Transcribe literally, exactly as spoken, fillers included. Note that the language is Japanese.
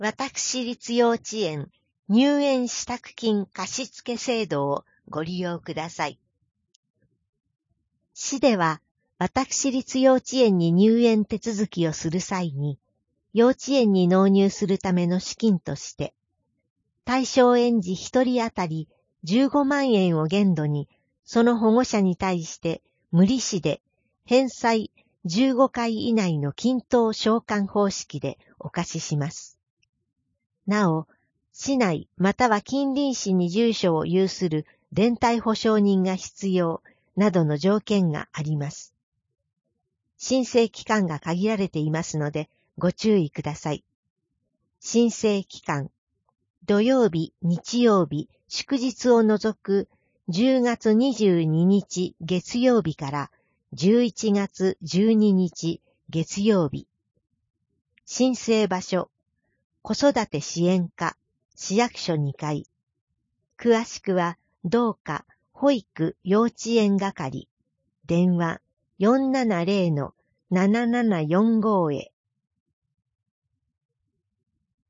私立幼稚園入園支度金貸付制度をご利用ください。市では、私立幼稚園に入園手続きをする際に、幼稚園に納入するための資金として、対象園児ひとり当たりじゅうごまんえんを限度に、その保護者に対して無利子で返済じゅうごかい以内の均等償還方式でお貸しします。なお、市内または近隣市に住所を有する連帯保証人が必要などの条件があります。申請期間が限られていますのでご注意ください。申請期間、土曜日、日曜日、祝日を除くじゅうがつにじゅうににち月曜日からじゅういちがつじゅうににち月曜日。申請場所、子育て支援課、市役所にかい。詳しくは、同課保育幼稚園係、電話 よんななぜろのななななよんご へ。